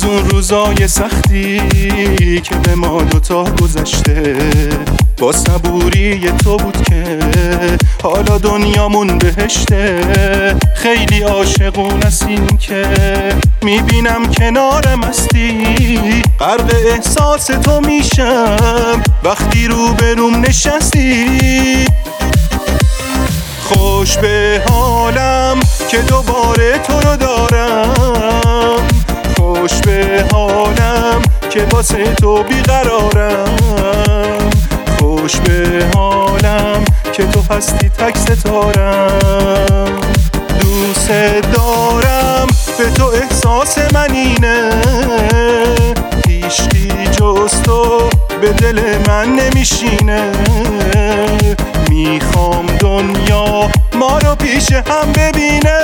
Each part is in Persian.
اون روزای سختی که به ما دوتا گذشته با صبوری تو بود که حالا دنیامون بهشته. خیلی عاشقون هستیم که میبینم کنارم هستی، غرق احساس تو میشم وقتی روبروم نشستی. خوش به حالم که دوباره تو رو دارم، خوش به حالم که واسه تو بیقرارم، خوش به حالم که تو هستی تک ستارم. دوست دارم به تو احساس من اینه، هیچکی جز تو به دل من نمیشینه. میخوام دنیا ما رو پیش هم ببینه.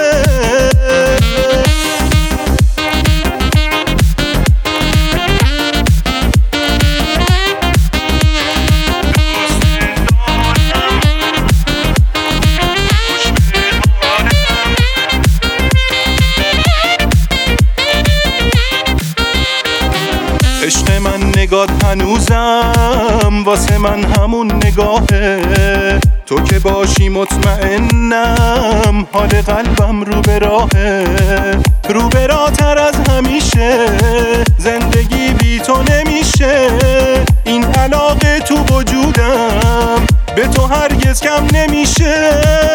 عشق من نگات هنوزم واسه من همون نگاهه، تو که باشی مطمئنم حال قلبم رو به راهه. رو به راتر از همیشه زندگی بی تو نمیشه، این علاقه تو وجودم به تو هرگز کم نمیشه.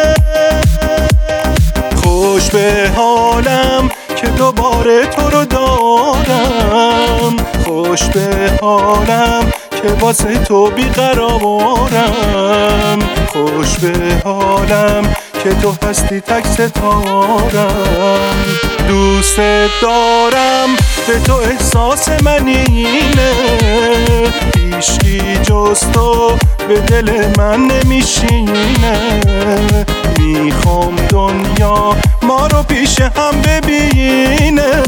خوش به حالم که دوباره تو رو دارم، خوش به حالم که واسه تو بیقرارم، خوش به حالم که تو هستی تک ستارم. دوست دارم به تو احساس من اینه، هیچکی جز تو به دل من نمیشینه. میخوام دنیا ما رو پیش هم ببینه.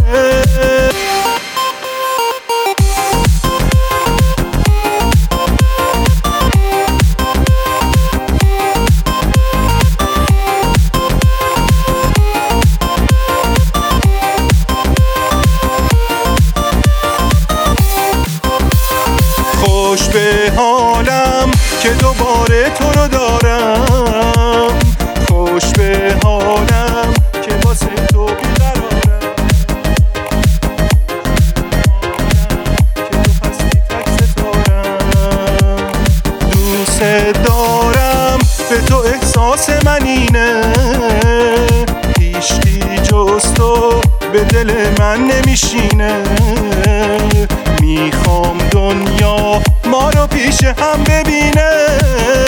خوش به حالم که دوباره تو رو دارم، خوش به حالم که واسه تو بیقرارم، که تو هستی تک ستارم. دوست دارم به تو احساس من اینه، هیچکی جز تو به دل من نمیشینه. میخوام دنیا ما رو پیش هم ببینه.